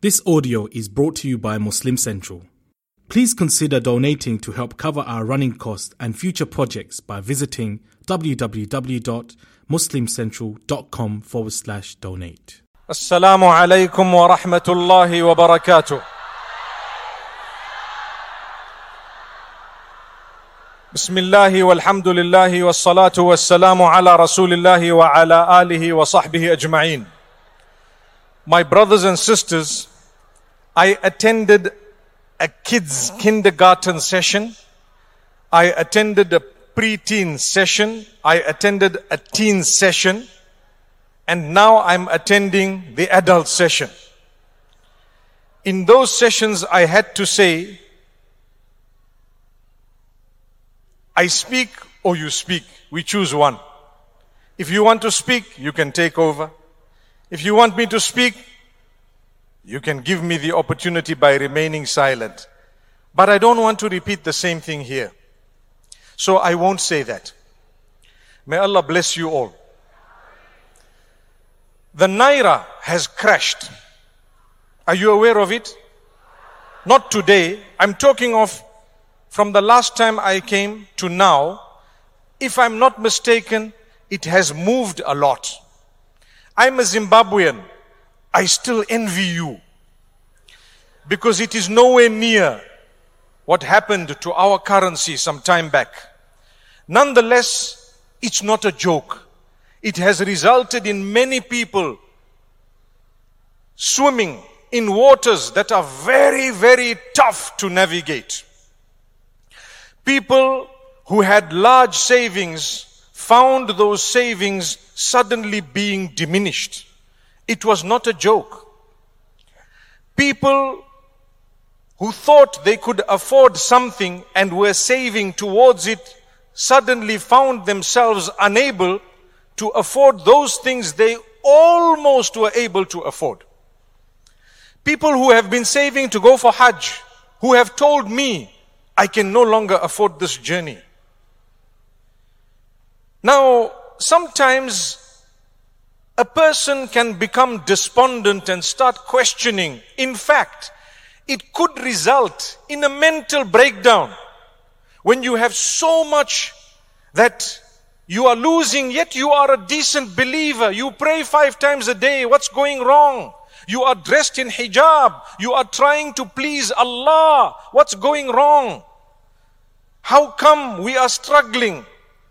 This audio is brought to you by Muslim Central. Please consider donating to help cover our running costs and future projects by visiting www.muslimcentral.com/donate. Assalamu alaikum wa rahmatullahi wa barakatuh. Bismillahi walhamdulillahi wassalatu wassalamu ala rasulillahi wa ala alihi wa sahbihi ajma'een. My brothers and sisters, I attended a kids kindergarten session. I attended a pre-teen session. I attended a teen session. And now I'm attending the adult session. In those sessions, I had to say, I speak or you speak. We choose one. If you want to speak, you can take over. If you want me to speak, you can give me the opportunity by remaining silent. But I don't want to repeat the same thing here. So I won't say that. May Allah bless you all. The Naira has crashed. Are you aware of it? Not today. I'm talking of from the last time I came to now. If I'm not mistaken, it has moved a lot. I'm a Zimbabwean. I still envy you because it is nowhere near what happened to our currency some time back. Nonetheless, it's not a joke. It has resulted in many people swimming in waters that are very, very tough to navigate. People who had large savings found those savings suddenly being diminished. It was not a joke. People who thought they could afford something and were saving towards it suddenly found themselves unable to afford those things they almost were able to afford. People who have been saving to go for Hajj, who have told me, I can no longer afford this journey. Now, sometimes a person can become despondent and start questioning. In fact, it could result in a mental breakdown when you have so much that you are losing, yet you are a decent believer. You pray 5 times a day. What's going wrong? You are dressed in hijab. You are trying to please Allah. What's going wrong? How come we are struggling?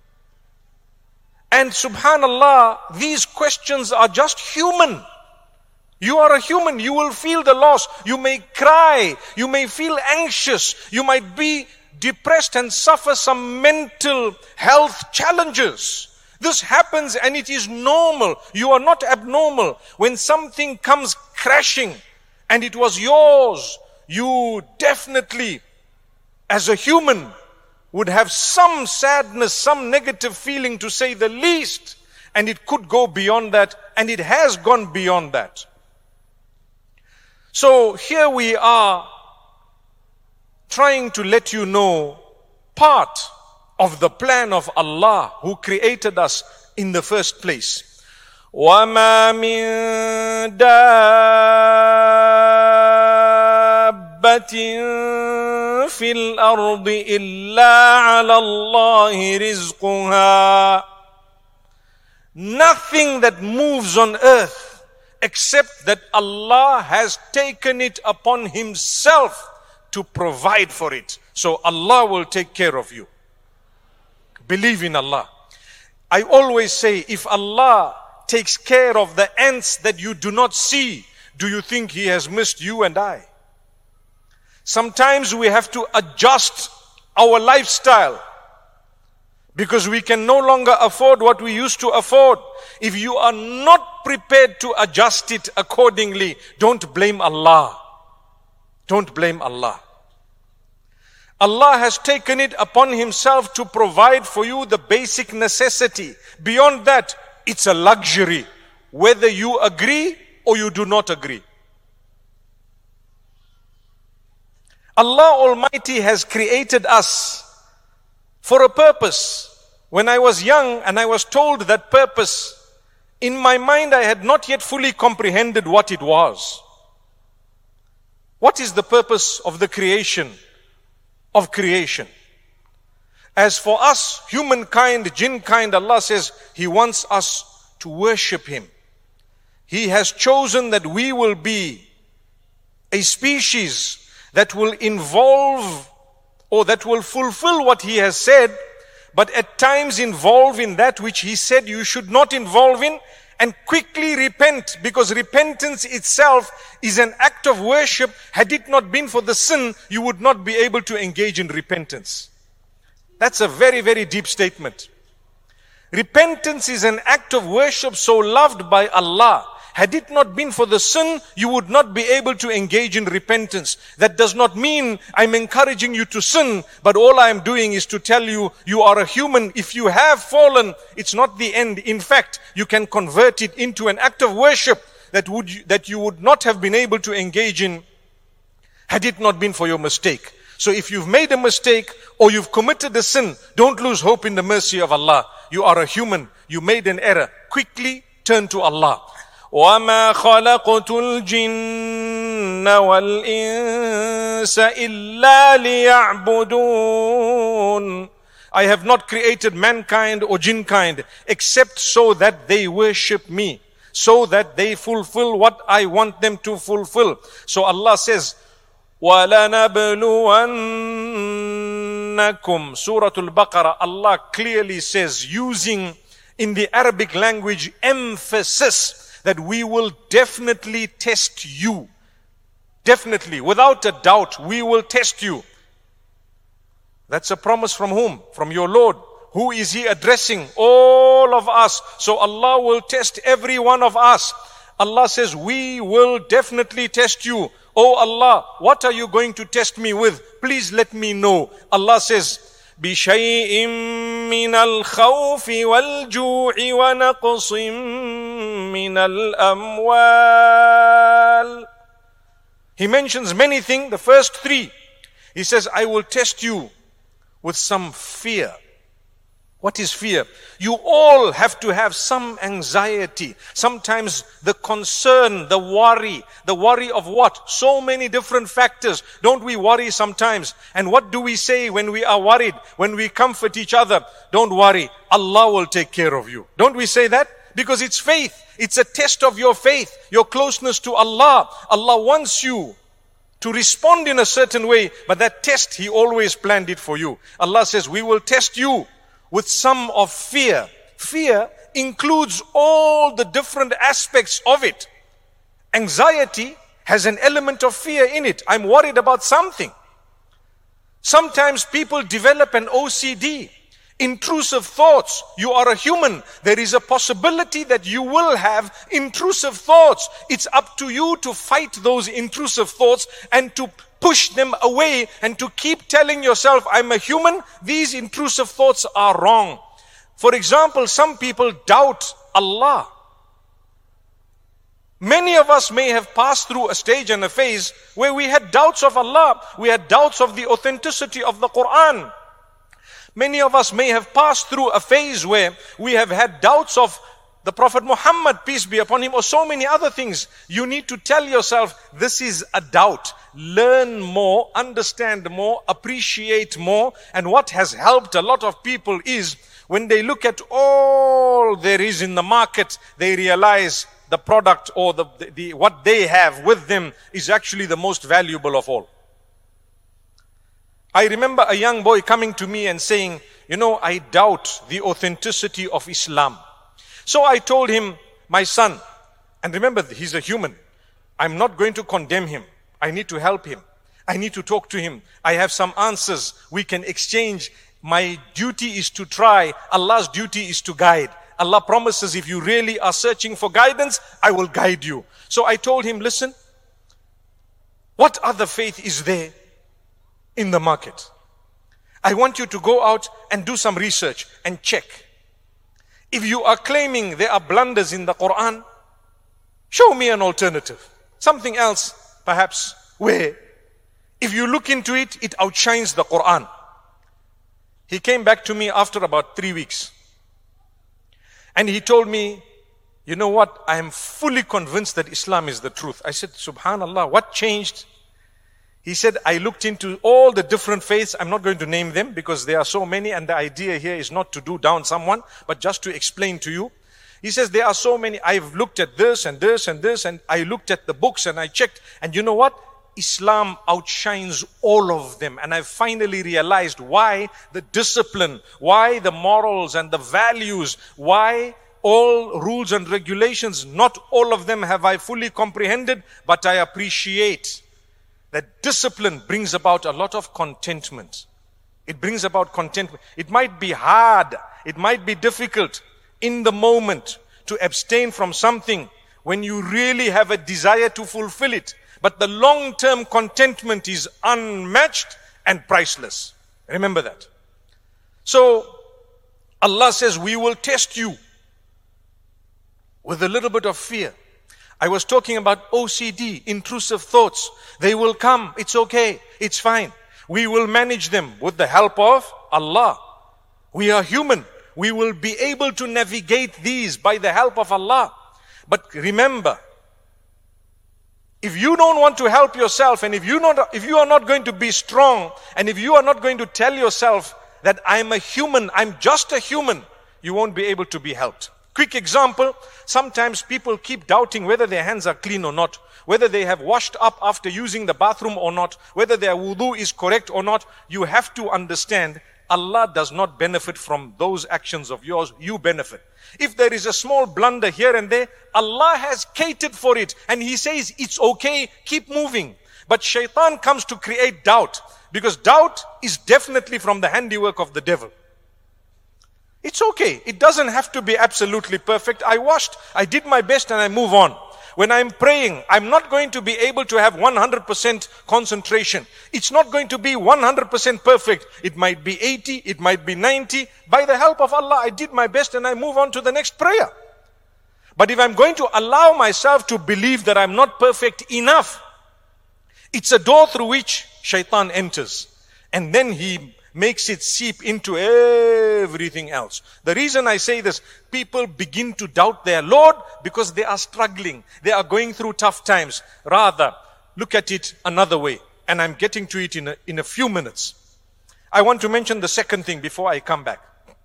And subhanallah, these questions are just human. You are a human. You will feel the loss. You may cry. You may feel anxious. You might be depressed and suffer some mental health challenges. This happens and it is normal. You are not abnormal. When something comes crashing and it was yours, you definitely, as a human, would have some sadness, some negative feeling to say the least. And it could go beyond that, and it has gone beyond that. So here we are trying to let you know part of the plan of Allah who created us in the first place. وَمَا مِن دَابَّةٍ فِي الْأَرْضِ إِلَّا عَلَى اللَّهِ رِزْقُهَا. Nothing that moves on earth except that Allah has taken it upon Himself to provide for it. So Allah will take care of you. Believe in Allah. I always say, if Allah takes care of the ants that you do not see, do you think He has missed you and I? Sometimes we have to adjust our lifestyle because we can no longer afford what we used to afford. If you are not prepared to adjust it accordingly, don't blame Allah. Don't blame Allah. Allah has taken it upon Himself to provide for you the basic necessity. Beyond that, it's a luxury, whether you agree or you do not agree. Allah Almighty has created us for a purpose. When I was young and I was told that purpose, in my mind I had not yet fully comprehended what it was. What is the purpose of the creation? Of creation. As for us, humankind, jinn kind, Allah says He wants us to worship Him. He has chosen that we will be a species that will involve or that will fulfill what He has said, but at times involve in that which He said you should not involve in, and quickly repent, because repentance itself is an act of worship. Had it not been for the sin, you would not be able to engage in repentance. That's a very, very deep statement. Repentance is an act of worship so loved by Allah. Had it not been for the sin, you would not be able to engage in repentance. That does not mean I'm encouraging you to sin, but all I am doing is to tell you, you are a human. If you have fallen, it's not the end. In fact, you can convert it into an act of worship that you would not have been able to engage in had it not been for your mistake. So if you've made a mistake or you've committed a sin, don't lose hope in the mercy of Allah. You are a human. You made an error. Quickly turn to Allah. وَمَا خَلَقْتُ الْجِنَّ وَالْإِنسَ إِلَّا لِيَعْبُدُونَ. I have not created mankind or jinn kind except so that they worship me, so that they fulfill what I want them to fulfill. So Allah says, وَلَنَبْلُوَنَّكُمْ. Surah Al-Baqarah, Allah clearly says, using in the Arabic language emphasis, that we will definitely test you. Definitely, without a doubt, we will test you. That's a promise from whom? From your Lord. Who is He addressing? All of us. So Allah will test every one of us. Allah says, we will definitely test you. Oh Allah, what are you going to test me with? Please let me know. Allah says, بِشَيْءٍ مِّنَ الْخَوْفِ وَالْجُوعِ وَنَقْصٍ مِّنَ الْأَمْوَالِ. He mentions many things. The first three, He says, I will test you with some fear. What is fear? You all have to have some anxiety. Sometimes the concern, the worry of what? So many different factors. Don't we worry sometimes? And what do we say when we are worried? When we comfort each other? Don't worry, Allah will take care of you. Don't we say that? Because it's faith. It's a test of your faith, your closeness to Allah. Allah wants you to respond in a certain way, but that test, He always planned it for you. Allah says, we will test you with some of fear. Fear includes all the different aspects of it. Anxiety has an element of fear in it. I'm worried about something. Sometimes people develop an OCD, intrusive thoughts. You are a human. There is a possibility that you will have intrusive thoughts. It's up to you to fight those intrusive thoughts and to push them away and to keep telling yourself, I'm a human, these intrusive thoughts are wrong. For example, some people doubt Allah. Many of us may have passed through a stage and a phase where we had doubts of Allah. We had doubts of the authenticity of the Quran. Many of us may have passed through a phase where we have had doubts of the Prophet Muhammad, peace be upon him, or so many other things. You need to tell yourself, this is a doubt. Learn more, understand more, appreciate more. And what has helped a lot of people is when they look at all there is in the market, they realize the product or the what they have with them is actually the most valuable of all. I remember a young boy coming to me and saying, I doubt the authenticity of Islam. So I told him, my son, and remember, he's a human. I'm not going to condemn him. I need to help him. I need to talk to him. I have some answers we can exchange. My duty is to try. Allah's duty is to guide. Allah promises, if you really are searching for guidance, I will guide you. So I told him, listen, what other faith is there in the market? I want you to go out and do some research and check. If you are claiming there are blunders in the Quran, show me an alternative. Something else, perhaps, where if you look into it, it outshines the Quran. He came back to me after about 3 weeks. And he told me, you know what? I am fully convinced that Islam is the truth. I said, Subhanallah, what changed? He said, I looked into all the different faiths. I'm not going to name them because there are so many, and the idea here is not to do down someone, but just to explain to you. He says, there are so many. I've looked at this and this and this, and I looked at the books and I checked. And you know what? Islam outshines all of them. And I've finally realized why the discipline, why the morals and the values, why all rules and regulations, not all of them have I fully comprehended, but I appreciate that discipline brings about a lot of contentment. It brings about contentment. It might be hard. It might be difficult in the moment to abstain from something when you really have a desire to fulfill it. But the long-term contentment is unmatched and priceless. Remember that. So Allah says, we will test you with a little bit of fear. I was talking about OCD, intrusive thoughts. They will come. It's okay. It's fine. We will manage them with the help of Allah. We are human. We will be able to navigate these by the help of Allah. But remember, if you don't want to help yourself, and if you are not going to be strong, and if you are not going to tell yourself that I'm a human, I'm just a human, you won't be able to be helped. Quick example, sometimes people keep doubting whether their hands are clean or not, whether they have washed up after using the bathroom or not, whether their wudu is correct or not. You have to understand, Allah does not benefit from those actions of yours, you benefit. If there is a small blunder here and there, Allah has catered for it, and He says, it's okay, keep moving. But shaitan comes to create doubt, because doubt is definitely from the handiwork of the devil. It's okay. It doesn't have to be absolutely perfect. I washed, I did my best, and I move on. When I'm praying, I'm not going to be able to have 100% concentration. It's not going to be 100% perfect. It might be 80, it might be 90. By the help of Allah, I did my best and I move on to the next prayer. But if I'm going to allow myself to believe that I'm not perfect enough, it's a door through which shaitan enters. And then he makes it seep into everything else. The reason I say this, people begin to doubt their Lord because they are struggling. They are going through tough times. Rather, look at it another way. And I'm getting to it in a few minutes. I want to mention the second thing before I come back.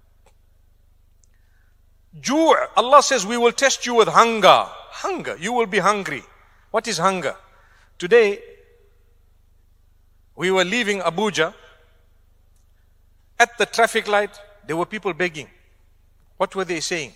Ju', Allah says, we will test you with hunger. Hunger, you will be hungry. What is hunger? Today, we were leaving Abuja. At the traffic light, there were people begging. What were they saying?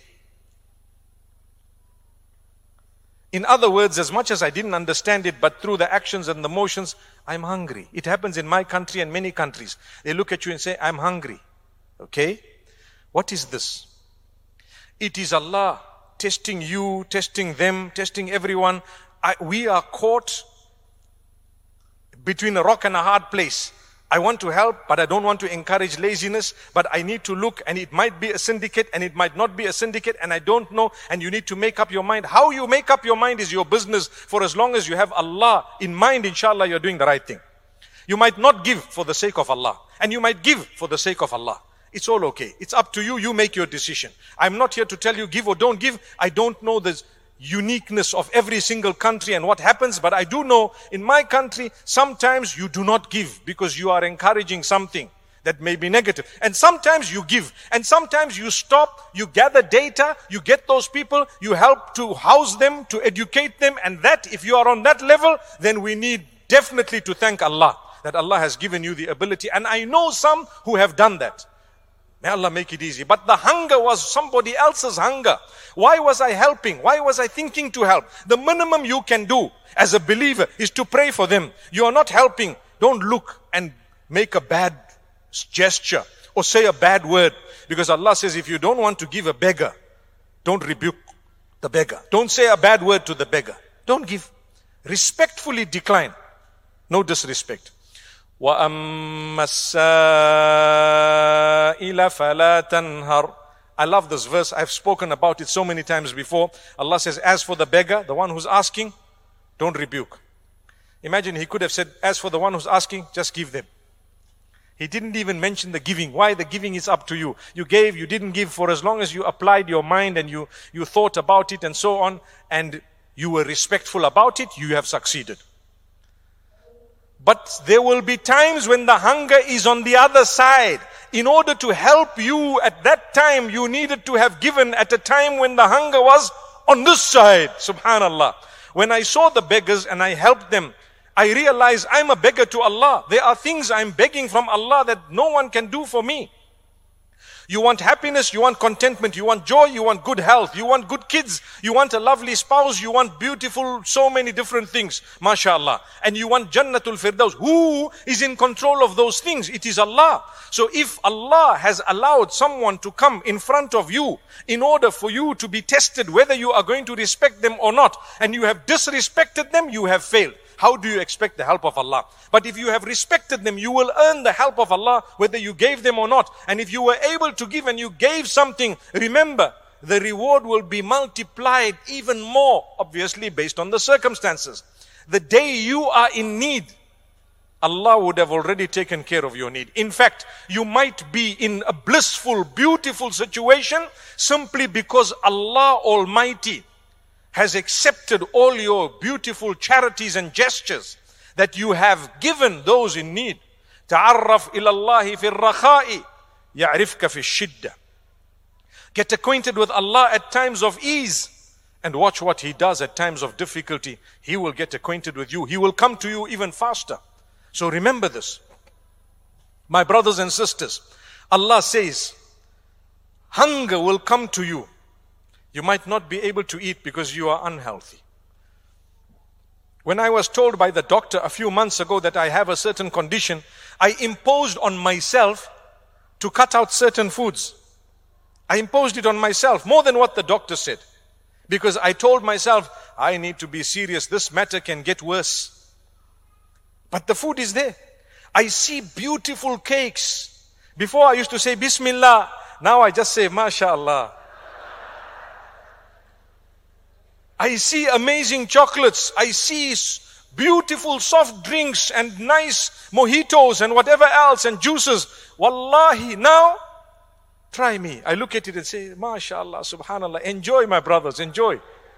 In other words, as much as I didn't understand it, but through the actions and the motions, I'm hungry. It happens in my country and many countries. They look at you and say, I'm hungry. Okay? What is this? It is Allah testing you, testing them, testing everyone. We are caught between a rock and a hard place. I want to help, but I don't want to encourage laziness, but I need to look, and it might be a syndicate and it might not be a syndicate, and I don't know, and you need to make up your mind. How you make up your mind is your business. For as long as you have Allah in mind, inshallah, you're doing the right thing. You might not give for the sake of Allah, and you might give for the sake of Allah. It's all okay. It's up to you. You make your decision. I'm not here to tell you give or don't give. I don't know the uniqueness of every single country and what happens, but I do know in my country, sometimes you do not give because you are encouraging something that may be negative. And sometimes you give, and sometimes you stop, you gather data, you get those people, you help to house them, to educate them, and that, if you are on that level, then we need definitely to thank Allah, that Allah has given you the ability. And I know some who have done that. May Allah make it easy. But the hunger was somebody else's hunger. Why was I helping? Why was I thinking to help? The minimum you can do as a believer is to pray for them. You are not helping. Don't look and make a bad gesture or say a bad word. Because Allah says, if you don't want to give a beggar, don't rebuke the beggar. Don't say a bad word to the beggar. Don't give. Respectfully decline. No disrespect. وَأَمَّا السَّائِلَ فَلَا تَنْهَرْ. I love this verse. I've spoken about it so many times before. Allah says, as for the beggar, the one who's asking, don't rebuke. Imagine he could have said, as for the one who's asking, just give them. He didn't even mention the giving. Why? The giving is up to you. You gave, you didn't give, for as long as you applied your mind and you thought about it and so on, and you were respectful about it, you have succeeded. But there will be times when the hunger is on the other side. In order to help you at that time, you needed to have given at a time when the hunger was on this side. Subhanallah. When I saw the beggars and I helped them, I realized I'm a beggar to Allah. There are things I'm begging from Allah that no one can do for me. You want happiness, you want contentment, you want joy, you want good health, you want good kids, you want a lovely spouse, you want beautiful, so many different things, mashallah. And you want Jannatul Firdaus. Who is in control of those things? It is Allah. So if Allah has allowed someone to come in front of you in order for you to be tested whether you are going to respect them or not, and you have disrespected them, you have failed. How do you expect the help of Allah? But if you have respected them, you will earn the help of Allah whether you gave them or not. And if you were able to give and you gave something, remember, the reward will be multiplied even more, obviously based on the circumstances. The day you are in need, Allah would have already taken care of your need. In fact, you might be in a blissful, beautiful situation simply because Allah Almighty has accepted all your beautiful charities and gestures that you have given those in need. تعرف إلى الله في الرخاء يعرفك في الشدة. Get acquainted with Allah at times of ease and watch what He does at times of difficulty. He will get acquainted with you. He will come to you even faster. So remember this. My brothers and sisters, Allah says, hunger will come to you. You might not be able to eat because you are unhealthy. When I was told by the doctor a few months ago that I have a certain condition, I imposed on myself to cut out certain foods. I imposed it on myself more than what the doctor said. Because I told myself, I need to be serious. This matter can get worse. But the food is there. I see beautiful cakes. Before I used to say Bismillah. Now I just say MashaAllah. I see amazing chocolates. I see beautiful soft drinks and nice mojitos and whatever else and juices. Wallahi, now, try me. I look at it and say, MashaAllah, Subhanallah. Enjoy, my brothers, enjoy.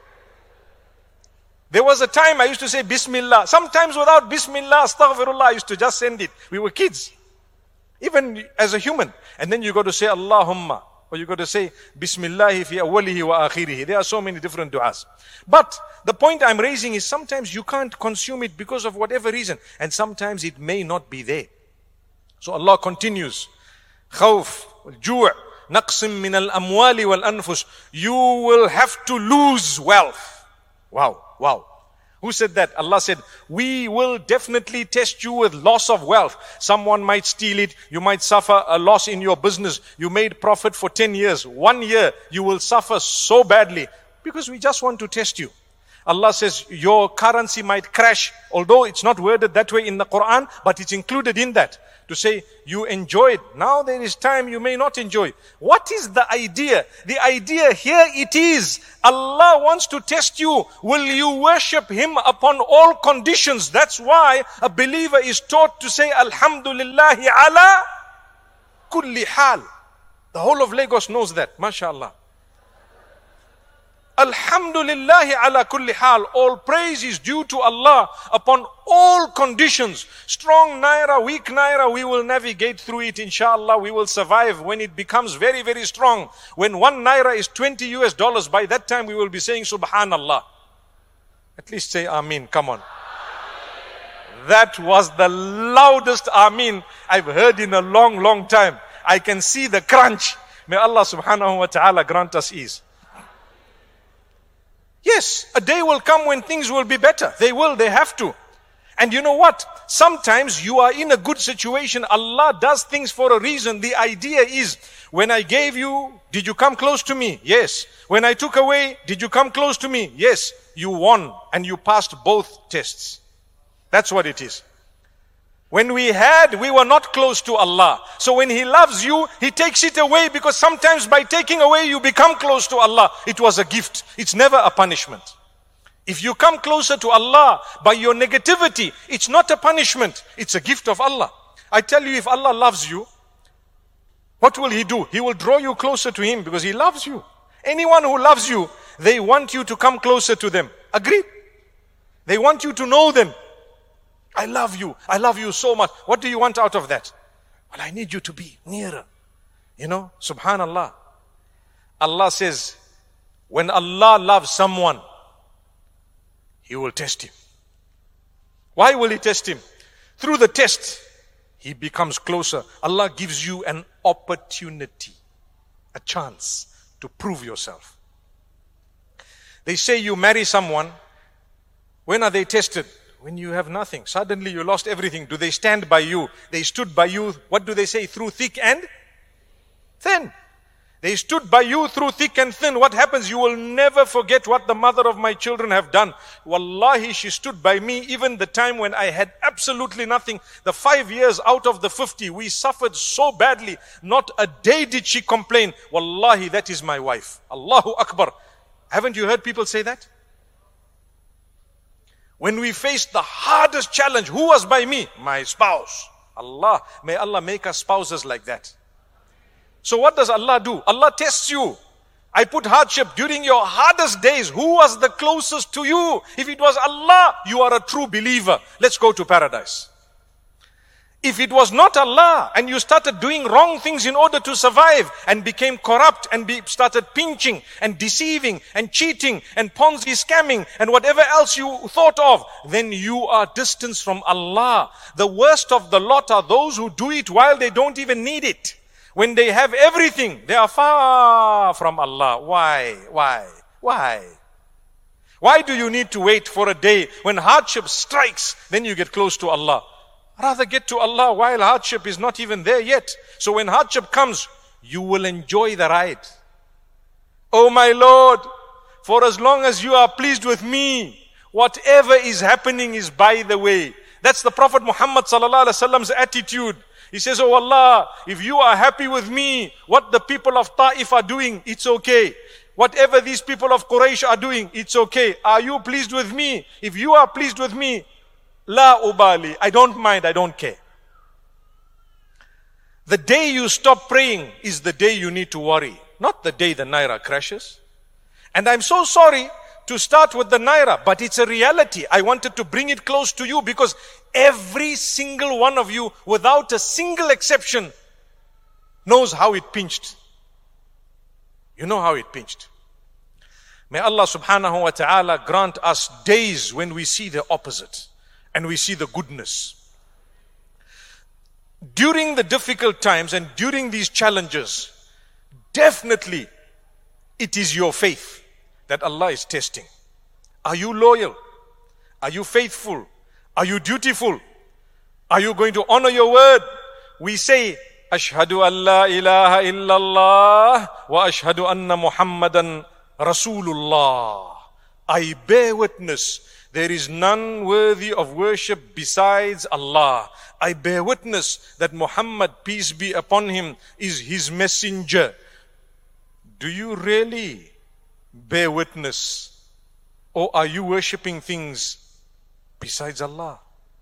There was a time I used to say Bismillah. Sometimes without Bismillah, Astaghfirullah, I used to just send it. We were kids. Even as a human. And then you got to say Allahumma. Or you got to say Bismillahi fi awwalihi wa akhirihi. There are so many different du'as. But the point I'm raising is sometimes you can't consume it because of whatever reason. And sometimes it may not be there. So Allah continues. Khawf, ju' naqsim min al-amwali wal-anfus. You will have to lose wealth. Wow, wow. Who said that? Allah said, we will definitely test you with loss of wealth. Someone might steal it. You might suffer a loss in your business. You made profit for 10 years. 1 year, you will suffer so badly because we just want to test you. Allah says, your currency might crash. Although it's not worded that way in the Quran, but it's included in that. To say, you enjoyed. Now there is time you may not enjoy. What is the idea? The idea here it is, Allah wants to test you. Will you worship Him upon all conditions? That's why a believer is taught to say, Alhamdulillahi ala kulli hal. The whole of Lagos knows that, mashallah. Alhamdulillahi ala kulli hal. All praise is due to Allah upon all conditions. Strong naira, weak naira, we will navigate through it, inshallah. We will survive when it becomes very, very strong. When 1 naira is $20, by that time we will be saying Subhanallah. At least say Ameen, come on. That was the loudest Ameen I've heard in a long, long time. I can see the crunch. May Allah subhanahu wa ta'ala grant us ease. Yes, a day will come when things will be better. They will, they have to. And you know what? Sometimes you are in a good situation. Allah does things for a reason. The idea is, when I gave you, did you come close to me? Yes. When I took away, did you come close to me? Yes. You won and you passed both tests. That's what it is. When we had, we were not close to Allah. So when He loves you, He takes it away, because sometimes by taking away, you become close to Allah. It was a gift. It's never a punishment. If you come closer to Allah by your negativity, it's not a punishment. It's a gift of Allah. I tell you, if Allah loves you, what will He do? He will draw you closer to Him because He loves you. Anyone who loves you, they want you to come closer to them. Agreed? They want you to know them. I love you. I love you so much. What do you want out of that? Well, I need you to be nearer. Subhanallah. Allah says, when Allah loves someone, He will test him. Why will He test him? Through the test, he becomes closer. Allah gives you an opportunity, a chance to prove yourself. They say you marry someone. When are they tested? When you have nothing. Suddenly you lost everything. Do they stand by you? They stood by you. What do they say? Through thick and thin. They stood by you through thick and thin. What happens? You will never forget what the mother of my children have done. Wallahi, she stood by me even the time when I had absolutely nothing. The 5 years out of the 50, we suffered so badly. Not a day did she complain. Wallahi, that is my wife. Allahu Akbar. Haven't you heard people say that? When we faced the hardest challenge, who was by me? My spouse. Allah, may Allah make us spouses like that. So what does Allah do? Allah tests you. I put hardship during your hardest days. Who was the closest to you? If it was Allah, you are a true believer. Let's go to paradise. If it was not Allah and you started doing wrong things in order to survive and became corrupt and started pinching and deceiving and cheating and Ponzi scamming and whatever else you thought of, then you are distanced from Allah. The worst of the lot are those who do it while they don't even need it. When they have everything, they are far from Allah. Why? Why do you need to wait for a day when hardship strikes, then you get close to Allah? Rather get to Allah while hardship is not even there yet. So when hardship comes, you will enjoy the ride. Oh my Lord, for as long as you are pleased with me, whatever is happening is by the way. That's the Prophet Muhammad sallallahu alaihi wasallam's attitude. He says, oh Allah, if you are happy with me, what the people of Ta'if are doing, it's okay. Whatever these people of Quraysh are doing, it's okay. Are you pleased with me? If you are pleased with me, La ubali, I don't mind, I don't care. The day you stop praying is the day you need to worry, not the day the naira crashes. And I'm so sorry to start with the naira, but it's a reality. I wanted to bring it close to you because every single one of you, without a single exception, knows how it pinched. You know how it pinched. May Allah subhanahu wa ta'ala grant us days when we see the opposite and we see the goodness. During the difficult times and during these challenges, definitely it is your faith that Allah is testing. Are you loyal? Are you faithful? Are you dutiful? Are you going to honor your word? We say, Ashhadu an la ilaha illallah wa ashhadu anna Muhammadan Rasulullah. I bear witness there is none worthy of worship besides Allah. I bear witness that Muhammad, peace be upon him, is his messenger. Do you really bear witness? Or are you worshipping things besides Allah?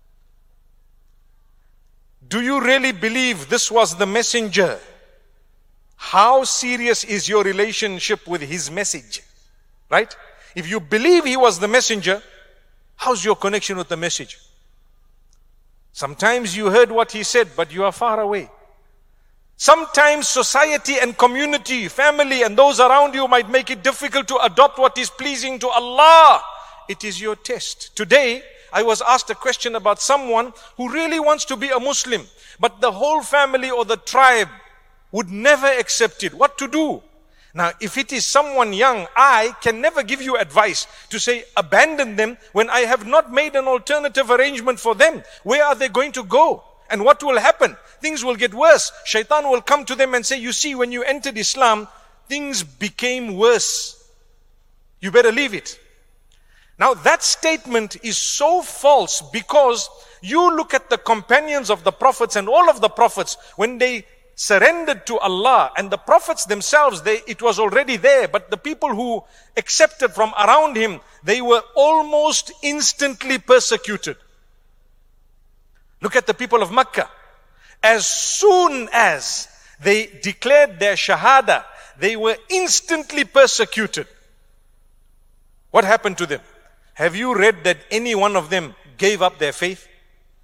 Do you really believe this was the messenger? How serious is your relationship with his message? Right? If you believe he was the messenger, how's your connection with the message? Sometimes you heard what he said, but you are far away. Sometimes society and community, family and those around you might make it difficult to adopt what is pleasing to Allah. It is your test. Today, I was asked a question about someone who really wants to be a Muslim, but the whole family or the tribe would never accept it. What to do? Now, if it is someone young, I can never give you advice to say, abandon them when I have not made an alternative arrangement for them. Where are they going to go? And what will happen? Things will get worse. Shaitan will come to them and say, you see, when you entered Islam, things became worse. You better leave it. Now, that statement is so false because you look at the companions of the prophets and all of the prophets, when they surrendered to Allah, and the prophets themselves, it was already there, but the people who accepted from around him, they were almost instantly persecuted. Look at the people of Mecca. As soon as they declared their shahada, they were instantly persecuted. What happened to them? Have you read that any one of them gave up their faith?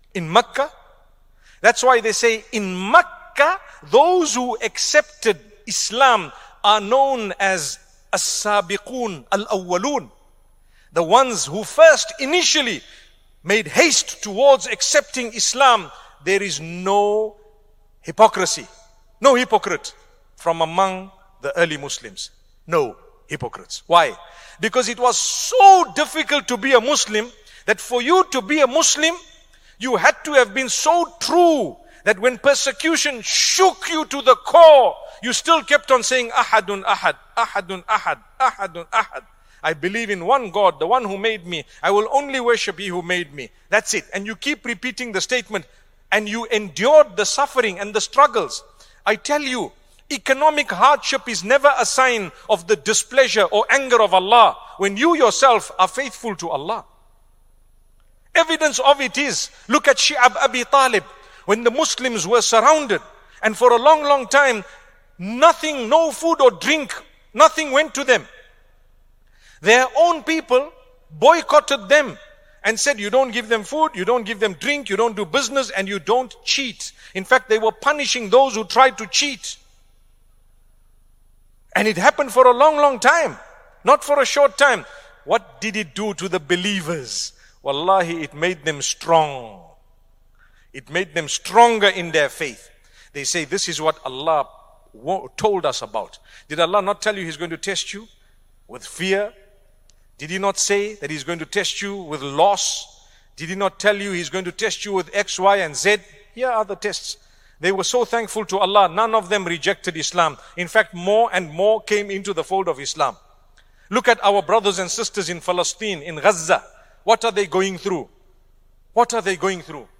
In Makkah. That's why they say in Makkah, those who accepted Islam are known as as-sabiqun al-awwalun. The ones who first initially made haste towards accepting Islam. There is no hypocrisy, no hypocrite from among the early Muslims. No hypocrites. Why? Because it was so difficult to be a Muslim that for you to be a Muslim, you had to have been so true that when persecution shook you to the core, you still kept on saying, Ahadun Ahad, Ahadun Ahad, Ahadun Ahad. I believe in one God, the one who made me. I will only worship He who made me. That's it. And you keep repeating the statement, and you endured the suffering and the struggles. I tell you, economic hardship is never a sign of the displeasure or anger of Allah when you yourself are faithful to Allah. Evidence of it is, look at Shi'ab Abi Talib. When the Muslims were surrounded, and for a long, long time, nothing, no food or drink, nothing went to them. Their own people boycotted them and said, you don't give them food, you don't give them drink, you don't do business, and you don't cheat. In fact, they were punishing those who tried to cheat. And it happened for a long, long time, not for a short time. What did it do to the believers? Wallahi, it made them strong. It made them stronger in their faith. They say, this is what Allah told us about. Did Allah not tell you He's going to test you with fear? Did He not say that He's going to test you with loss? Did He not tell you He's going to test you with X, Y, and Z? Here are the tests. They were so thankful to Allah, none of them rejected Islam. In fact, more and more came into the fold of Islam. Look at our brothers and sisters in Palestine, in Gaza. What are they going through? What are they going through?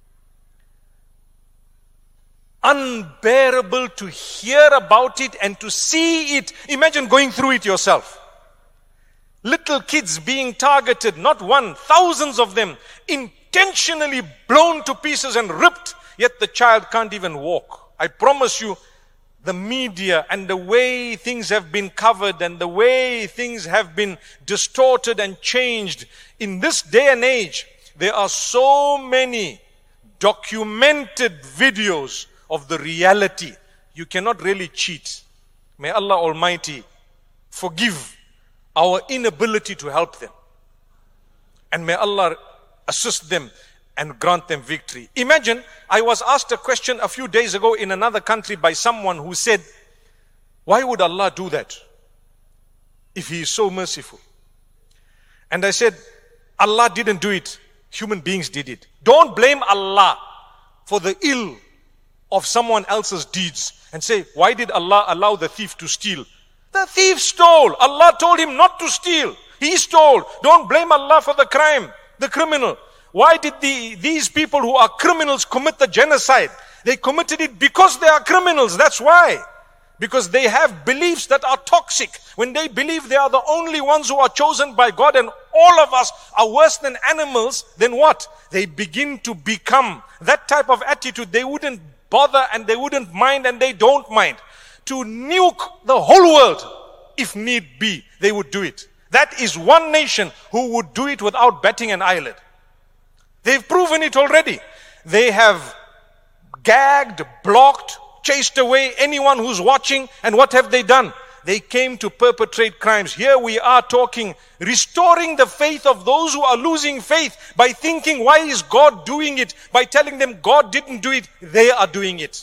Unbearable to hear about it and to see it. Imagine going through it yourself. Little kids being targeted, not one, thousands of them, intentionally blown to pieces and ripped, yet the child can't even walk. I promise you, the media and the way things have been covered and the way things have been distorted and changed, in this day and age, there are so many documented videos of the reality. You cannot really cheat. May Allah Almighty forgive our inability to help them. And may Allah assist them and grant them victory. Imagine, I was asked a question a few days ago in another country by someone who said, why would Allah do that if He is so merciful? And I said, Allah didn't do it. Human beings did it. Don't blame Allah for the ill of someone else's deeds and say, why did Allah allow the thief to steal? The thief stole. Allah told him not to steal. He stole. Don't blame Allah for the crime, the criminal. Why did these people who are criminals commit the genocide? They committed it because they are criminals. That's why. Because they have beliefs that are toxic. When they believe they are the only ones who are chosen by God and all of us are worse than animals, then what? They begin to become that type of attitude. They wouldn't bother and they wouldn't mind and they don't mind. To nuke the whole world, if need be, they would do it. That is one nation who would do it without batting an eyelid. They've proven it already. They have gagged, blocked, chased away anyone who's watching. And what have they done? They came to perpetrate crimes. Here we are talking, restoring the faith of those who are losing faith by thinking, why is God doing it? By telling them God didn't do it, they are doing it.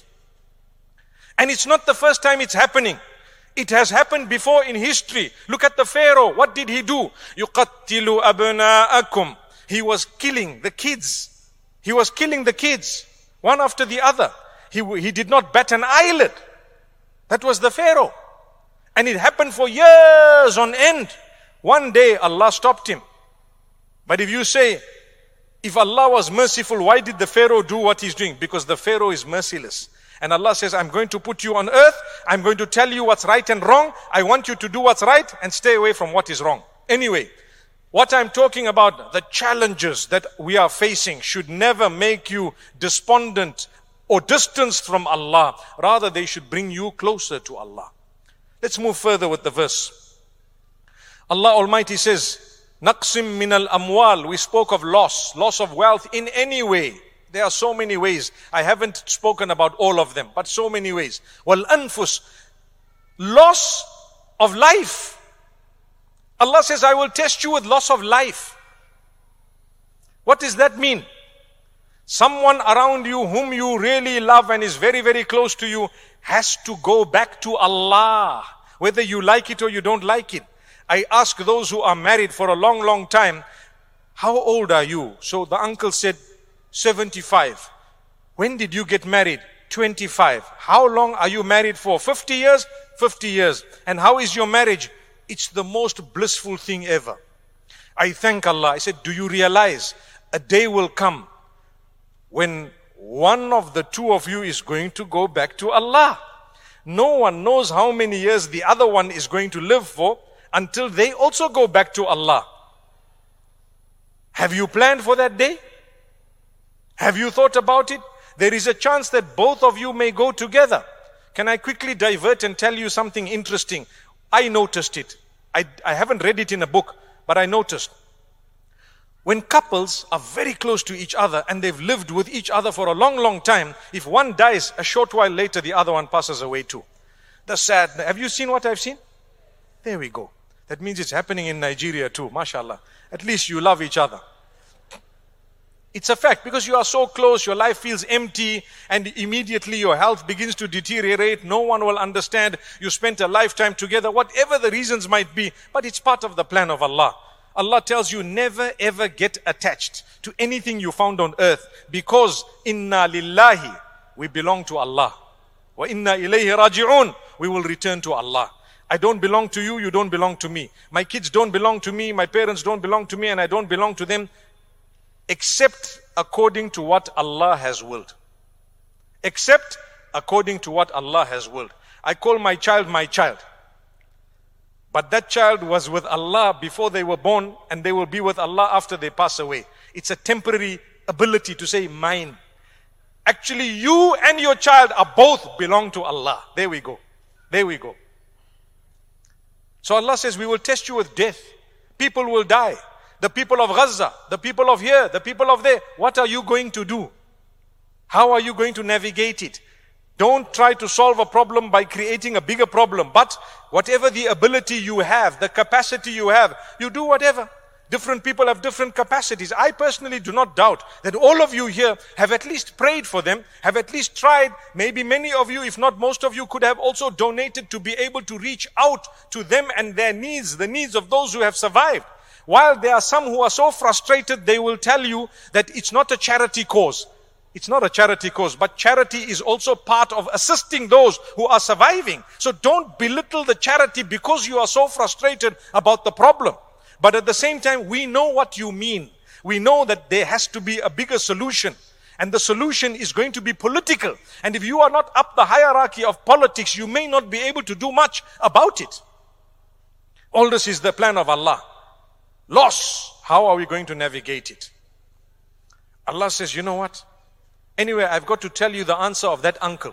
And it's not the first time it's happening. It has happened before in history. Look at the Pharaoh. What did he do? يُقَتِّلُ أَبْنَاءَكُمْ. He was killing the kids. He was killing the kids, one after the other. He did not bat an eyelid. That was the Pharaoh. And it happened for years on end. One day Allah stopped him. But if you say, if Allah was merciful, why did the Pharaoh do what he's doing? Because the Pharaoh is merciless. And Allah says, I'm going to put you on earth. I'm going to tell you what's right and wrong. I want you to do what's right and stay away from what is wrong. Anyway, what I'm talking about, the challenges that we are facing should never make you despondent or distanced from Allah. Rather, they should bring you closer to Allah. Let's move further with the verse. Allah Almighty says, Naqsim min al-amwal. We spoke of loss of wealth in any way. There are so many ways. I haven't spoken about all of them, but so many ways. Wal anfus, loss of life. Allah says, I will test you with loss of life. What does that mean? Someone around you whom you really love and is very, very close to you has to go back to Allah, whether you like it or you don't like it. I ask those who are married for a long, long time, how old are you? So the uncle said, 75. When did you get married? 25. How long are you married for? 50 years? 50 years. And how is your marriage? It's the most blissful thing ever. I thank Allah. I said, do you realize a day will come when one of the two of you is going to go back to Allah? No one knows how many years the other one is going to live for until they also go back to Allah. Have you planned for that day? Have you thought about it? There is a chance that both of you may go together. Can I quickly divert and tell you something interesting? I noticed it. I haven't read it in a book, but I noticed. When couples are very close to each other and they've lived with each other for a long, long time, if one dies, a short while later, the other one passes away too. The sad. Have you seen what I've seen? There we go. That means it's happening in Nigeria too, mashallah. At least you love each other. It's a fact, because you are so close, your life feels empty, and immediately your health begins to deteriorate. No one will understand. You spent a lifetime together, whatever the reasons might be, but it's part of the plan of Allah. Allah tells you, never ever get attached to anything you found on earth, because inna lillahi, we belong to Allah. Wa inna ilayhi raji'un, we will return to Allah. I don't belong to you, you don't belong to me. My kids don't belong to me, my parents don't belong to me, and I don't belong to them, except according to what Allah has willed. Except according to what Allah has willed. I call my child my child. But that child was with Allah before they were born, and they will be with Allah after they pass away. It's a temporary ability to say mine. Actually, you and your child are both belong to Allah. There we go. There we go. So Allah says, we will test you with death. People will die. The people of Gaza, the people of here, the people of there. What are you going to do? How are you going to navigate it? Don't try to solve a problem by creating a bigger problem. But whatever the ability you have, the capacity you have, you do whatever. Different people have different capacities. I personally do not doubt that all of you here have at least prayed for them, have at least tried. Maybe many of you, if not most of you, could have also donated to be able to reach out to them and their needs, the needs of those who have survived. While there are some who are so frustrated, they will tell you that it's not a charity cause. It's not a charity cause, but charity is also part of assisting those who are surviving. So don't belittle the charity because you are so frustrated about the problem. But at the same time, we know what you mean. We know that there has to be a bigger solution. And the solution is going to be political. And if you are not up the hierarchy of politics, you may not be able to do much about it. All this is the plan of Allah. Loss. How are we going to navigate it? Allah says, you know what? Anyway, I've got to tell you the answer of that uncle.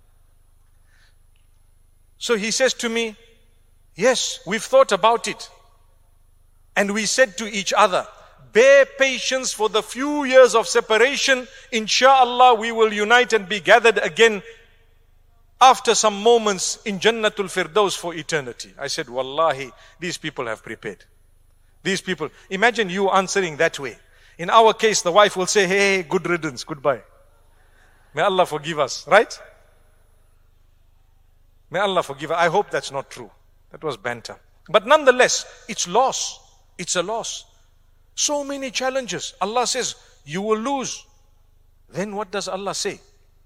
So he says to me, yes, we've thought about it. And we said to each other, bear patience for the few years of separation. Insha'Allah, we will unite and be gathered again after some moments in Jannatul Firdaus for eternity. I said, Wallahi, these people have prepared. These people, imagine you answering that way. In our case, the wife will say, hey, good riddance, goodbye. May Allah forgive us, right? May Allah forgive us. I hope that's not true. That was banter. But nonetheless, it's loss. It's a loss. So many challenges. Allah says, you will lose. Then what does Allah say?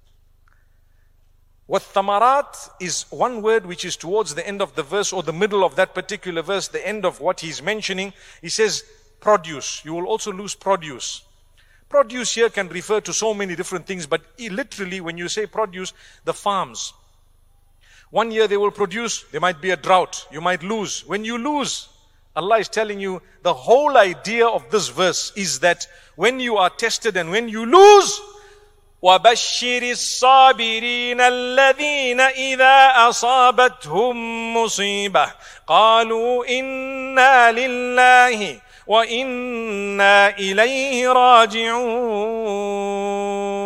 وَالثَّمَرَاتِ is one word which is towards the end of the verse or the middle of that particular verse, the end of what he's mentioning. He says, produce. You will also lose produce. Produce here can refer to so many different things, but literally when you say produce, the farms. One year they will produce, there might be a drought. You might lose. When you lose, Allah is telling you, the whole idea of this verse is that when you are tested and when you lose, وَبَشِّرِ الصَّابِرِينَ الَّذِينَ إِذَا أَصَابَتْهُمْ مُصِيبَةٌ قَالُوا إِنَّا لِلَّهِ وَإِنَّا إِلَيْهِ رَاجِعُونَ.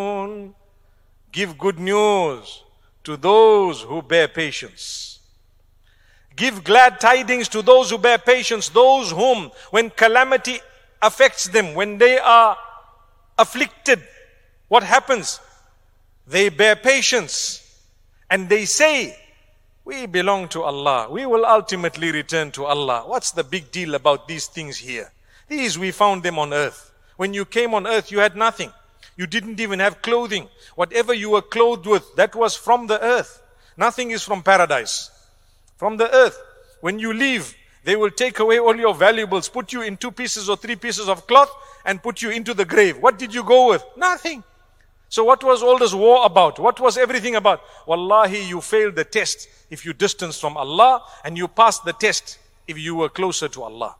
Give good news to those who bear patience. Give glad tidings to those who bear patience, those whom, when calamity affects them, when they are afflicted, what happens? They bear patience and they say, we belong to Allah. We will ultimately return to Allah. What's the big deal about these things here? These, we found them on earth. When you came on earth, you had nothing. You didn't even have clothing. Whatever you were clothed with, that was from the earth. Nothing is from paradise. From the earth. When you leave, they will take away all your valuables, put you in 2 pieces or 3 pieces of cloth and put you into the grave. What did you go with? Nothing. So what was all this war about? What was everything about? Wallahi, you failed the test if you distanced from Allah, and you passed the test if you were closer to Allah.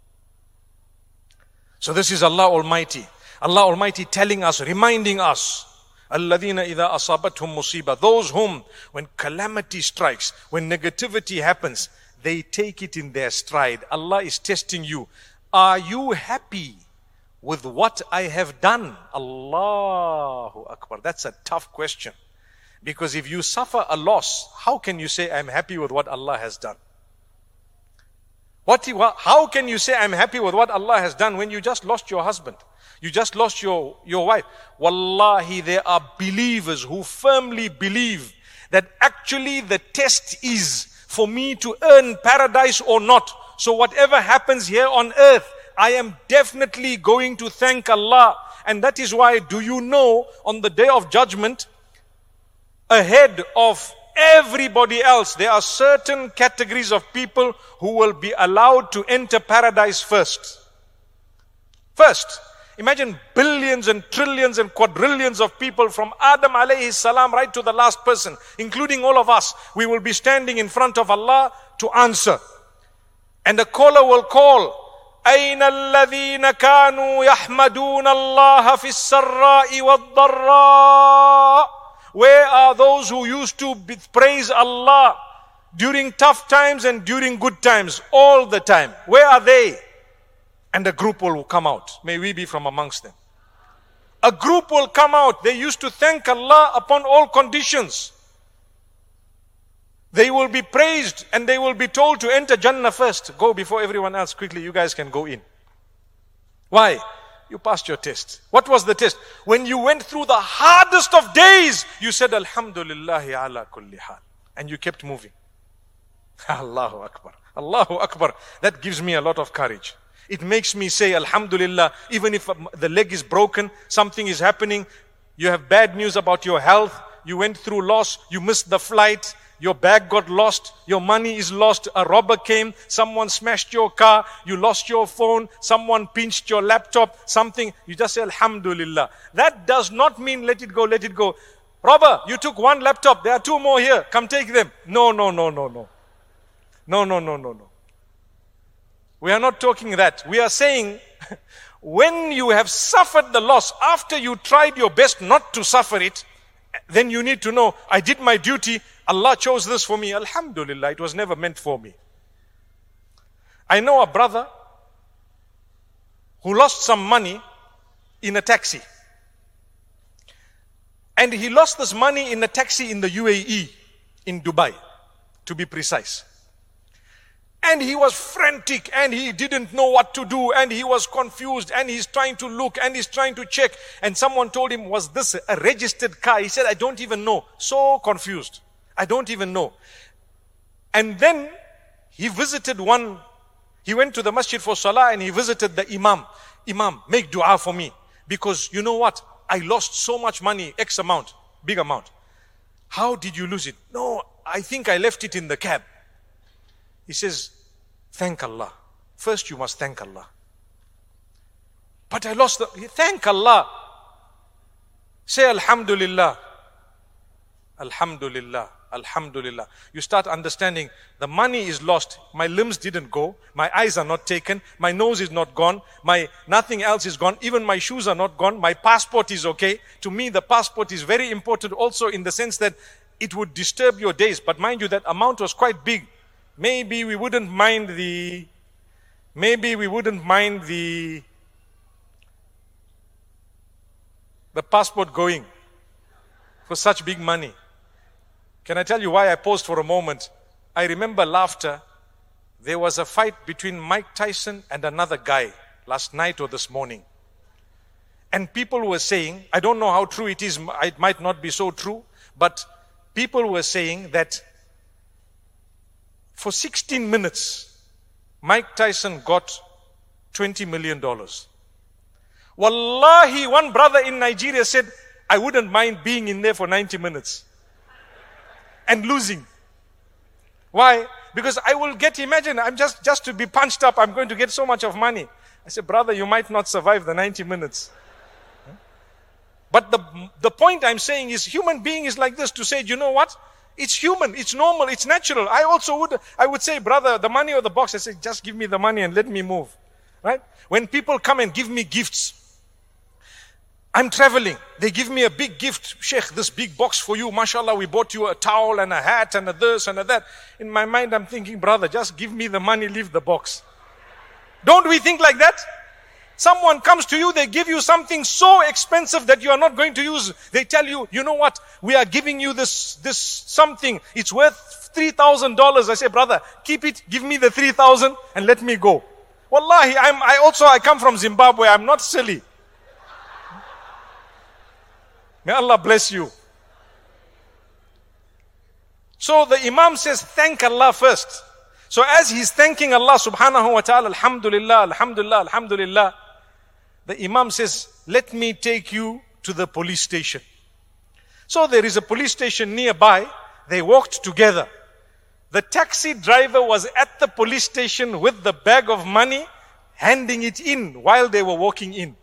So this is Allah Almighty. Allah Almighty telling us, reminding us, الَّذِينَ إِذَا أَصَابَتْهُمْ مُصِيبَةٌ, those whom, when calamity strikes, when negativity happens, they take it in their stride. Allah is testing you. Are you happy with what I have done? Allahu Akbar. That's a tough question. Because if you suffer a loss, how can you say, I'm happy with what Allah has done? How can you say, I'm happy with what Allah has done when you just lost your husband? You just lost your wife. Wallahi, there are believers who firmly believe that actually the test is for me to earn paradise or not. So whatever happens here on earth, I am definitely going to thank Allah. And that is why, do you know, on the day of judgment, ahead of everybody else, there are certain categories of people who will be allowed to enter paradise first. First. Imagine billions and trillions and quadrillions of people from Adam alayhi salam right to the last person, including all of us. We will be standing in front of Allah to answer. And the caller will call, أَيْنَ الَّذِينَ كَانُوا يَحْمَدُونَ اللَّهَ فِي السَّرَّاءِ وَالضَّرَّاءِ. Where are those who used to praise Allah during tough times and during good times, all the time? Where are they? And a group will come out. May we be from amongst them. A group will come out. They used to thank Allah upon all conditions. They will be praised and they will be told to enter Jannah first. Go before everyone else. Quickly, you guys can go in. Why? You passed your test. What was the test? When you went through the hardest of days, you said, Alhamdulillahi ala kulli hal. And you kept moving. Allahu Akbar. Allahu Akbar. That gives me a lot of courage. It makes me say, Alhamdulillah, even if the leg is broken, something is happening, you have bad news about your health, you went through loss, you missed the flight, your bag got lost, your money is lost, a robber came, someone smashed your car, you lost your phone, someone pinched your laptop, something, you just say, Alhamdulillah. That does not mean let it go, let it go. Robber, you took 1 laptop, there are 2 more here, come take them. No. No. We are not talking that. We are saying, when you have suffered the loss, after you tried your best not to suffer it, then you need to know, I did my duty, Allah chose this for me. Alhamdulillah, it was never meant for me. I know a brother who lost some money in a taxi. And he lost this money in a taxi in the UAE, in Dubai, to be precise. And he was frantic and he didn't know what to do and he was confused and he's trying to look and he's trying to check. And someone told him, was this a registered car? He said, I don't even know. So confused. I don't even know. And then he visited he went to the masjid for salah and he visited the imam. Imam, make dua for me. Because you know what? I lost so much money, X amount, big amount. How did you lose it? No, I think I left it in the cab. He says, thank Allah. First you must thank Allah. But I lost thank Allah. Say Alhamdulillah. Alhamdulillah. Alhamdulillah. You start understanding the money is lost. My limbs didn't go. My eyes are not taken. My nose is not gone. Nothing else is gone. Even my shoes are not gone. My passport is okay. To me, the passport is very important also in the sense that it would disturb your days. But mind you, that amount was quite big. Maybe we wouldn't mind the passport going. for such big money. Can I tell you why I paused for a moment? I remember laughter. There was a fight between Mike Tyson and another guy last night or this morning. And people were saying, I don't know how true it is, it might not be so true, but people were saying that for 16 minutes, Mike Tyson got $20 million. Wallahi, one brother in Nigeria said, I wouldn't mind being in there for 90 minutes and losing. Why? Because I will get, imagine, I'm just to be punched up, I'm going to get so much of money. I said, brother, you might not survive the 90 minutes. But the point I'm saying is, human being is like this, to say, you know what? It's human, it's normal, it's natural. I would say, brother, the money or the box, I say, just give me the money and let me move. Right? When people come and give me gifts, I'm traveling, they give me a big gift. Sheikh, this big box for you, mashallah, we bought you a towel and a hat and a this and a that. In my mind, I'm thinking, brother, just give me the money, leave the box. Don't we think like that? Someone comes to you, they give you something so expensive that you are not going to use. They tell you, you know what, we are giving you this something, it's worth $3,000. I say, brother, keep it, give me the 3,000 and let me go. Wallahi, I come from Zimbabwe, I'm not silly. May Allah bless you. So the Imam says, thank Allah first. So as he's thanking Allah subhanahu wa ta'ala, alhamdulillah, alhamdulillah, alhamdulillah, the Imam says, let me take you to the police station. So there is a police station nearby. They walked together. The taxi driver was at the police station with the bag of money, handing it in while they were walking in.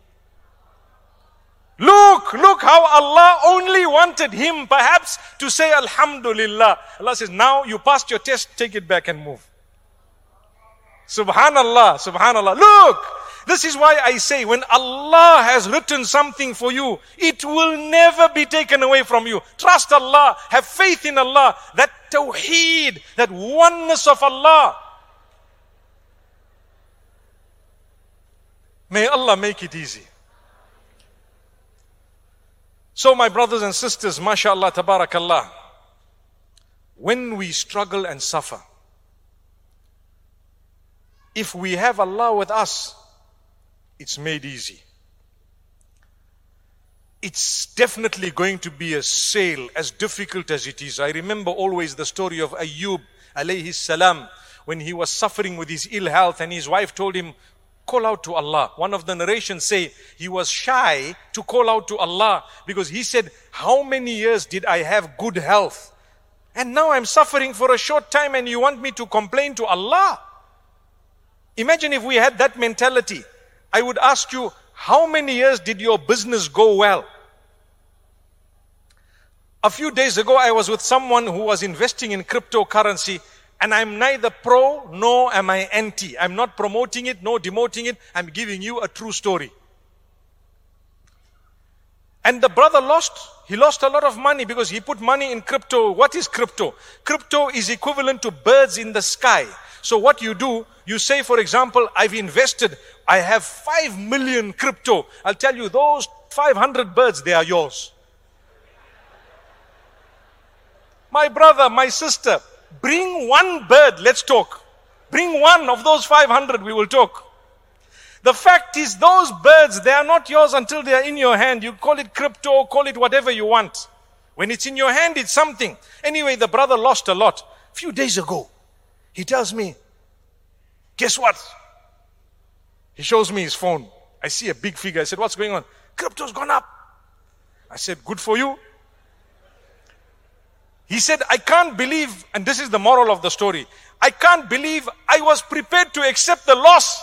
Look how Allah only wanted him perhaps to say alhamdulillah. Allah says, now you passed your test, take it back and move. Subhanallah, subhanallah. Look, this is why I say, when Allah has written something for you, it will never be taken away from you. Trust Allah, have faith in Allah, that tawheed, that oneness of Allah. May Allah make it easy. So my brothers and sisters, mashallah, tabarakallah, when we struggle and suffer, if we have Allah with us, it's made easy. It's definitely going to be a sail, as difficult as it is. I remember always the story of Ayyub alayhi salam, when he was suffering with his ill health and his wife told him, call out to Allah. One of the narrations say he was shy to call out to Allah because he said, how many years did I have good health? And now I'm suffering for a short time and you want me to complain to Allah? Imagine if we had that mentality. I would ask you, how many years did your business go well? A few days ago, I was with someone who was investing in cryptocurrency, and I'm neither pro nor am I anti. I'm not promoting it nor demoting it. I'm giving you a true story. And the brother he lost a lot of money because he put money in crypto. What is crypto? Crypto is equivalent to birds in the sky. So what you do, you say, for example, I've invested, I have 5 million crypto. I'll tell you, those 500 birds, they are yours. My brother, my sister, bring one bird, let's talk. Bring one of those 500, we will talk. The fact is, those birds, they are not yours until they are in your hand. You call it crypto, call it whatever you want. When it's in your hand, it's something. Anyway, the brother lost a lot. A few days ago, he tells me, guess what? He shows me his phone. I see a big figure. I said, what's going on? Crypto's gone up. I said, good for you. He said, I can't believe, and this is the moral of the story, I can't believe I was prepared to accept the loss.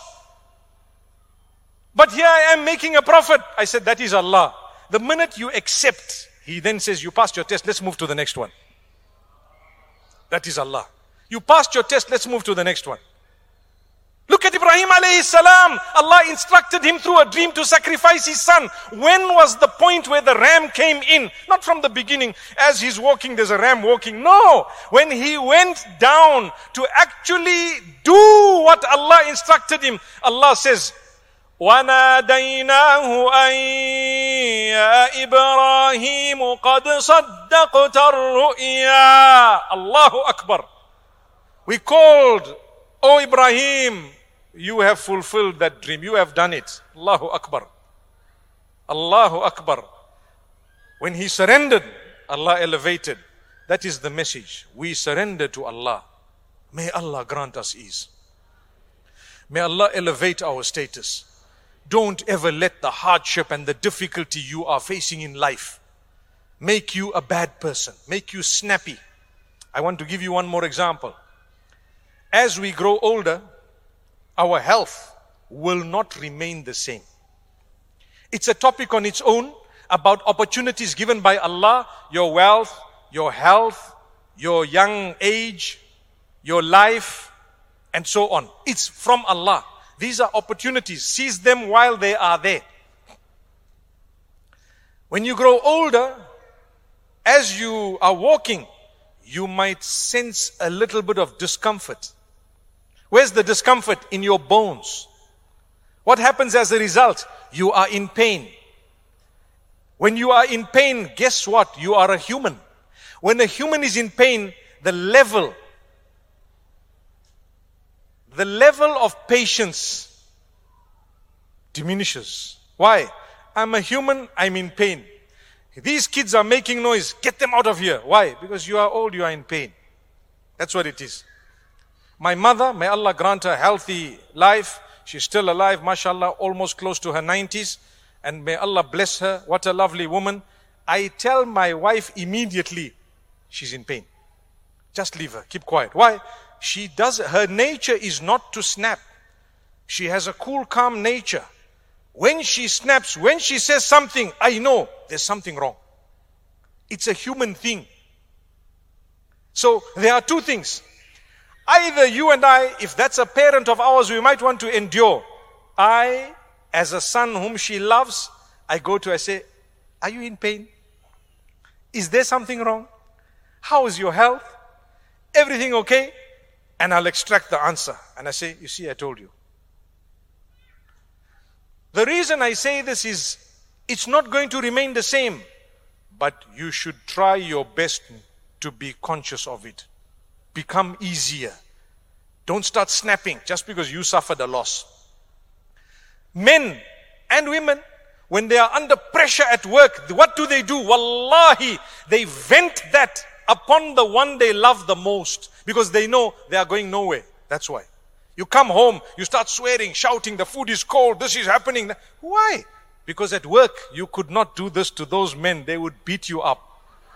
But here I am making a profit. I said, that is Allah. The minute you accept, he then says, you passed your test, let's move to the next one. That is Allah. You passed your test, let's move to the next one. Look at Ibrahim alayhi salam. Allah instructed him through a dream to sacrifice his son. When was the point where the ram came in? Not from the beginning. As he's walking, there's a ram walking. No. When he went down to actually do what Allah instructed him, Allah says, وَنَادَيْنَاهُ أَن يَا إِبْرَاهِيمُ قَدْ صَدَّقْتَ الرُّؤْيَا. Allahu Akbar. We called, "Oh Ibrahim, you have fulfilled that dream. You have done it." Allahu Akbar. Allahu Akbar. When he surrendered, Allah elevated. That is the message. We surrender to Allah. May Allah grant us ease. May Allah elevate our status. Don't ever let the hardship and the difficulty you are facing in life make you a bad person, make you snappy. I want to give you one more example. As we grow older, our health will not remain the same. It's a topic on its own about opportunities given by Allah, your wealth, your health, your young age, your life, and so on. It's from Allah. These are opportunities. Seize them while they are there. When you grow older, as you are walking, you might sense a little bit of discomfort. Where's the discomfort? In your bones. What happens as a result? You are in pain. When you are in pain, guess what? You are a human. When a human is in pain, the level of patience diminishes. Why? I'm a human, I'm in pain. These kids are making noise. Get them out of here. Why? Because you are old, you are in pain. That's what it is. My mother, may Allah grant her healthy life. She's still alive, mashallah, almost close to her 90s. And may Allah bless her. What a lovely woman. I tell my wife immediately, she's in pain. Just leave her. Keep quiet. Why? Her nature is not to snap. She has a cool, calm nature. When she snaps, when she says something, I know there's something wrong. It's a human thing. So there are two things. Either you and I, if that's a parent of ours, we might want to endure. I, as a son whom she loves, I go to her, I say, "Are you in pain? Is there something wrong? How is your health? Everything okay?" And I'll extract the answer. And I say, "You see, I told you." The reason I say this is, it's not going to remain the same. But you should try your best to be conscious of it. Become easier. Don't start snapping just because you suffered a loss. Men and women, when they are under pressure at work, what do? Wallahi, they vent that upon the one they love the most, because they know they are going nowhere. That's why. You come home, you start swearing, shouting, the food is cold, this is happening. Why? Because at work, you could not do this to those men. They would beat you up.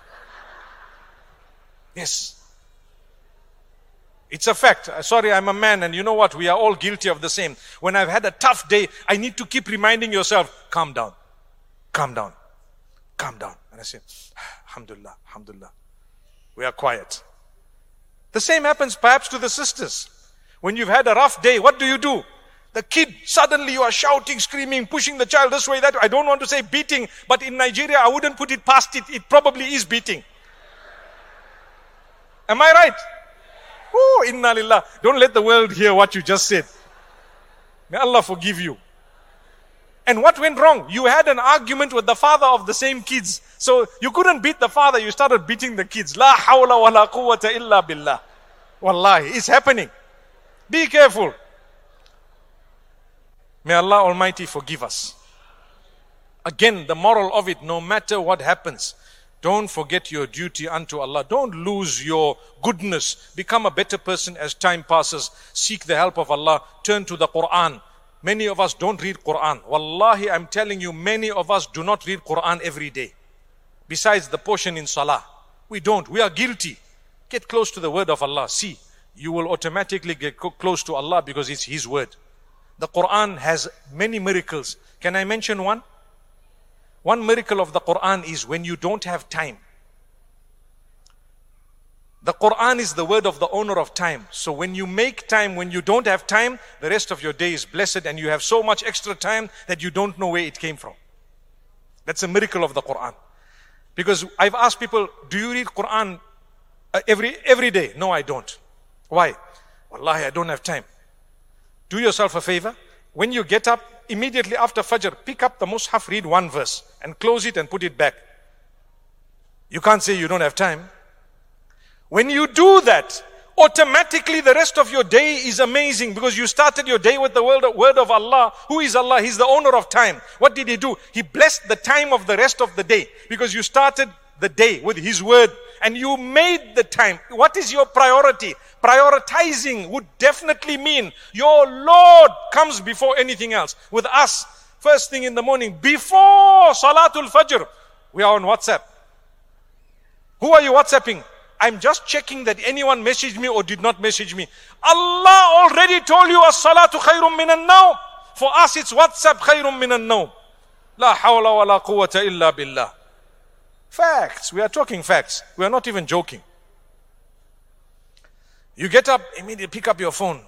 Yes. It's a fact. Sorry, I'm a man, and you know what? We are all guilty of the same. When I've had a tough day, I need to keep reminding yourself, calm down, calm down, calm down. And I say, Alhamdulillah, Alhamdulillah. We are quiet. The same happens perhaps to the sisters. When you've had a rough day, what do? The kid, suddenly you are shouting, screaming, pushing the child this way, that way. I don't want to say beating, but in Nigeria, I wouldn't put it past it. It probably is beating. Am I right? Oh, inna lillah. Don't let the world hear what you just said. May Allah forgive you. And what went wrong? You had an argument with the father of the same kids. So you couldn't beat the father, you started beating the kids. La hawla wa la quwwata illa billah. Wallahi, it's happening. Be careful. May Allah Almighty forgive us. Again, the moral of it, no matter what happens, don't forget your duty unto Allah. Don't lose your goodness. Become a better person as time passes. Seek the help of Allah. Turn to the Quran. Many of us don't read Quran. Wallahi, I'm telling you, many of us do not read Quran every day. Besides the portion in Salah. We don't. We are guilty. Get close to the word of Allah. See, you will automatically get close to Allah because it's His word. The Quran has many miracles. Can I mention one? One miracle of the Quran is when you don't have time. The Quran is the word of the owner of time. So when you make time, when you don't have time, the rest of your day is blessed and you have so much extra time that you don't know where it came from. That's a miracle of the Quran. Because I've asked people, do you read Quran every day? No, I don't. Why? Wallahi, I don't have time. Do yourself a favor. when you get up, immediately after Fajr, pick up the Mus'haf, read one verse, and close it and put it back. You can't say you don't have time. When you do that, automatically the rest of your day is amazing, because you started your day with the word of Allah. Who is Allah? He's the owner of time. What did He do? He blessed the time of the rest of the day, because you started the day with His word and you made the time. What is your priority? Prioritizing would definitely mean your Lord comes before anything else. With us, first thing in the morning, before Salatul Fajr, we are on WhatsApp. Who are you WhatsApping? I'm just checking that anyone messaged me or did not message me. Allah already told you, as-salatu khayrum minan nawm. For us, it's WhatsApp khayrum minan nawm. La hawla wa la quwwata illa billah. Facts. We are talking facts. We are not even joking. You get up, immediately pick up your phone.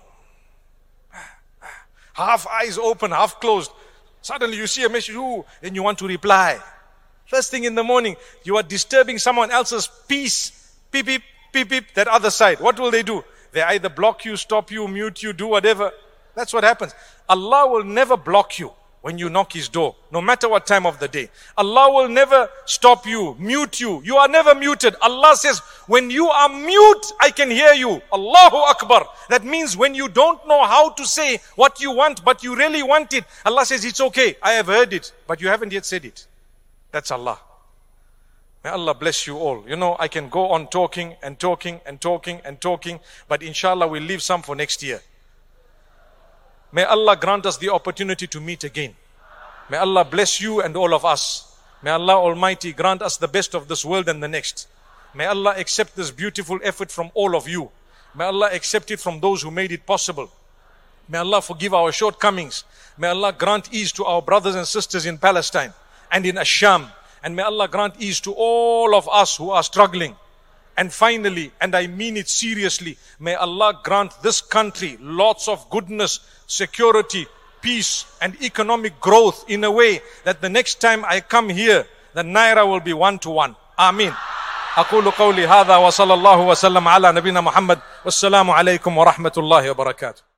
Half eyes open, half closed. Suddenly you see a message, then you want to reply. First thing in the morning, you are disturbing someone else's peace. Beep, beep, beep, beep, that other side. What will they do? They either block you, stop you, mute you, do whatever. That's what happens. Allah will never block you when you knock His door, no matter what time of the day. Allah will never stop you, mute you. You are never muted. Allah says, when you are mute, I can hear you. Allahu Akbar. That means when you don't know how to say what you want, but you really want it, Allah says, it's okay. I have heard it, but you haven't yet said it. That's Allah. May Allah bless you all. You know, I can go on talking and talking and talking and talking, but inshallah we'll leave some for next year. May Allah grant us the opportunity to meet again. May Allah bless you and all of us. May Allah Almighty grant us the best of this world and the next. May Allah accept this beautiful effort from all of you. May Allah accept it from those who made it possible. May Allah forgive our shortcomings. May Allah grant ease to our brothers and sisters in Palestine and in Asham. And may Allah grant ease to all of us who are struggling. And finally, and I mean it seriously, may Allah grant this country lots of goodness, security, peace and economic growth in a way that the next time I come here, the naira will be 1-to-1. Ameen. أقول قولي هذا وصلى الله وسلم على نبينا محمد والسلام عليكم ورحمة الله وبركاته.